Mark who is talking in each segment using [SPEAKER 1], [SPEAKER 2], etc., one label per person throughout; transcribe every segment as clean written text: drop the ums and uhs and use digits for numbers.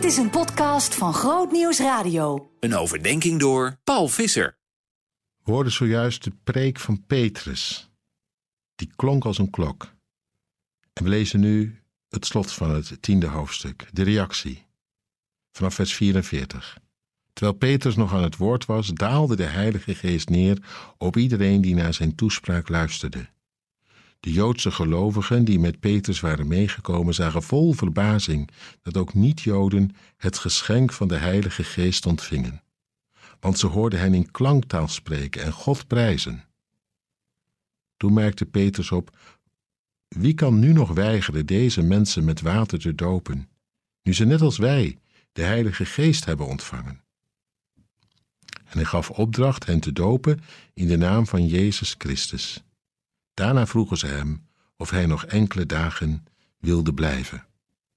[SPEAKER 1] is een podcast van Groot Nieuws Radio.
[SPEAKER 2] Een overdenking door Paul Visser.
[SPEAKER 3] We hoorden zojuist de preek van Petrus. Die klonk als een klok. En we lezen nu het slot van het 10e hoofdstuk, de reactie. Vanaf vers 44. Terwijl Petrus nog aan het woord was, daalde de Heilige Geest neer op iedereen die naar zijn toespraak luisterde. De Joodse gelovigen die met Petrus waren meegekomen zagen vol verbazing dat ook niet-Joden het geschenk van de Heilige Geest ontvingen. Want ze hoorden hen in klanktaal spreken en God prijzen. Toen merkte Petrus op: wie kan nu nog weigeren deze mensen met water te dopen, nu ze net als wij de Heilige Geest hebben ontvangen? En hij gaf opdracht hen te dopen in de naam van Jezus Christus. Daarna vroegen ze hem of hij nog enkele dagen wilde blijven.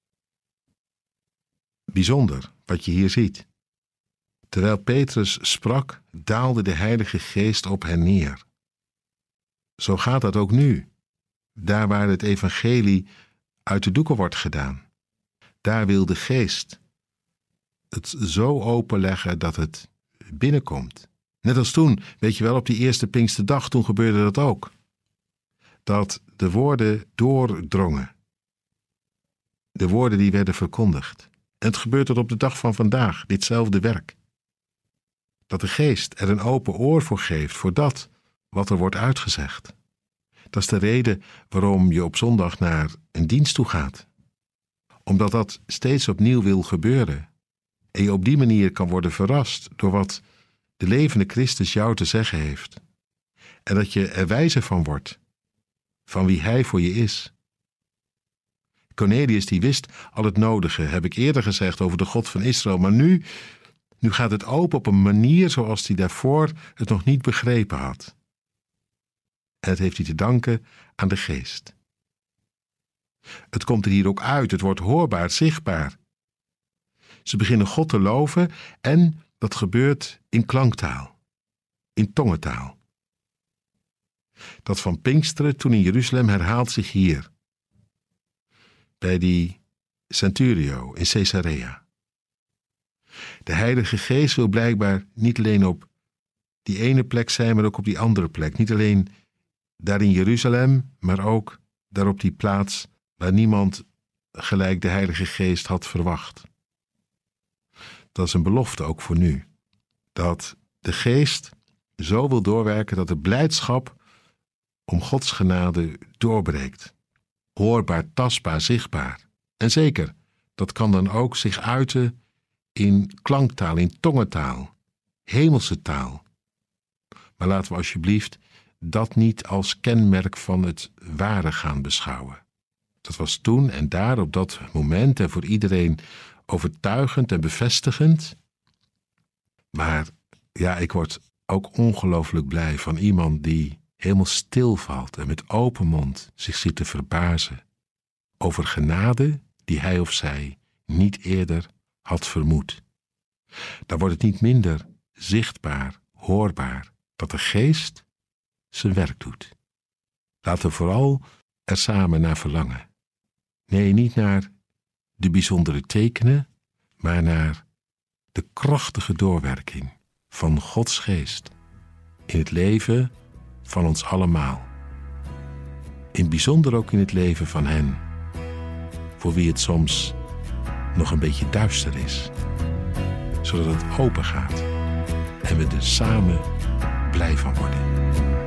[SPEAKER 3] Bijzonder wat je hier ziet. Terwijl Petrus sprak, daalde de Heilige Geest op hen neer. Zo gaat dat ook nu. Daar waar het evangelie uit de doeken wordt gedaan. Daar wil de Geest het zo openleggen dat het binnenkomt. Net als toen, weet je wel, op die eerste Pinksterdag, toen gebeurde dat ook. Dat de woorden doordrongen. De woorden die werden verkondigd. En het gebeurt tot op de dag van vandaag, ditzelfde werk. Dat de Geest er een open oor voor geeft, voor dat wat er wordt uitgezegd. Dat is de reden waarom je op zondag naar een dienst toe gaat. Omdat dat steeds opnieuw wil gebeuren. En je op die manier kan worden verrast door wat de levende Christus jou te zeggen heeft. En dat je er wijzer van wordt. Van wie hij voor je is. Cornelius die wist al het nodige, heb ik eerder gezegd over de God van Israël. Maar nu gaat het open op een manier zoals hij daarvoor het nog niet begrepen had. En dat heeft hij te danken aan de Geest. Het komt er hier ook uit, het wordt hoorbaar, zichtbaar. Ze beginnen God te loven en dat gebeurt in klanktaal, in tongentaal. Dat van Pinksteren toen in Jeruzalem herhaalt zich hier. Bij die centurio in Caesarea. De Heilige Geest wil blijkbaar niet alleen op die ene plek zijn, maar ook op die andere plek. Niet alleen daar in Jeruzalem, maar ook daar op die plaats waar niemand gelijk de Heilige Geest had verwacht. Dat is een belofte ook voor nu. Dat de Geest zo wil doorwerken dat de blijdschap om Gods genade doorbreekt. Hoorbaar, tastbaar, zichtbaar. En zeker, dat kan dan ook zich uiten in klanktaal, in tongentaal, hemelse taal. Maar laten we alsjeblieft dat niet als kenmerk van het ware gaan beschouwen. Dat was toen en daar op dat moment en voor iedereen overtuigend en bevestigend. Maar ja, ik word ook ongelooflijk blij van iemand die helemaal stilvalt en met open mond zich ziet te verbazen over genade die hij of zij niet eerder had vermoed. Dan wordt het niet minder zichtbaar, hoorbaar, dat de Geest zijn werk doet. Laten we vooral er samen naar verlangen. Nee, niet naar de bijzondere tekenen, maar naar de krachtige doorwerking van Gods Geest in het leven van ons allemaal. In het bijzonder ook in het leven van hen, voor wie het soms nog een beetje duister is, zodat het open gaat en we er samen blij van worden.